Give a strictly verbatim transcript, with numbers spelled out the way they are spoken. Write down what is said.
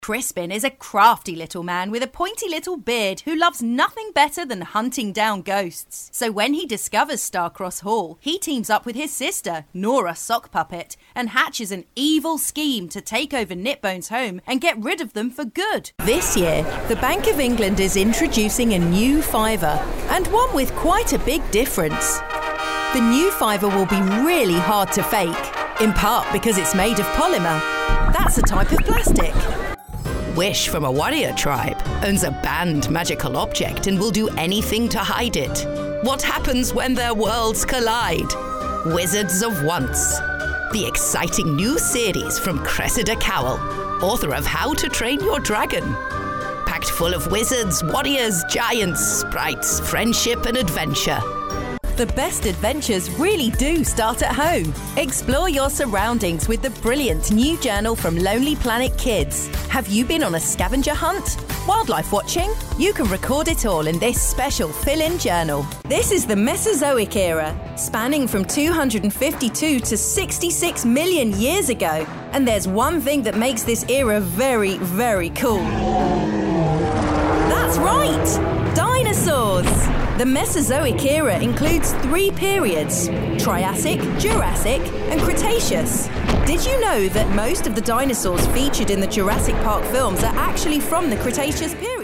Crispin is a crafty little man with a pointy little beard who loves nothing better than hunting down ghosts. So when he discovers Starcross Hall, he teams up with his sister, Nora Sock Puppet, and hatches an evil scheme to take over Nipbone's home and get rid of them for good. This year, the Bank of England is introducing a new fiver, and one with quite a big difference. The new fiver will be really hard to fake, in part because it's made of polymer. That's a type of plastic. Wish from a warrior tribe owns a banned magical object and will do anything to hide it. What happens when their worlds collide? Wizards of Once. The exciting new series from Cressida Cowell, author of How to Train Your Dragon. Packed full of wizards, warriors, giants, sprites, friendship and adventure. The best adventures really do start at home. Explore your surroundings with the brilliant new journal from Lonely Planet Kids. Have you been on a scavenger hunt? Wildlife watching? You can record it all in this special fill-in journal. This is the Mesozoic era, spanning from two hundred fifty-two to sixty-six million years ago. And there's one thing that makes this era very, very cool. That's right! Dinosaurs! The Mesozoic era includes three periods: Triassic, Jurassic, and Cretaceous. Did you know that most of the dinosaurs featured in the Jurassic Park films are actually from the Cretaceous period?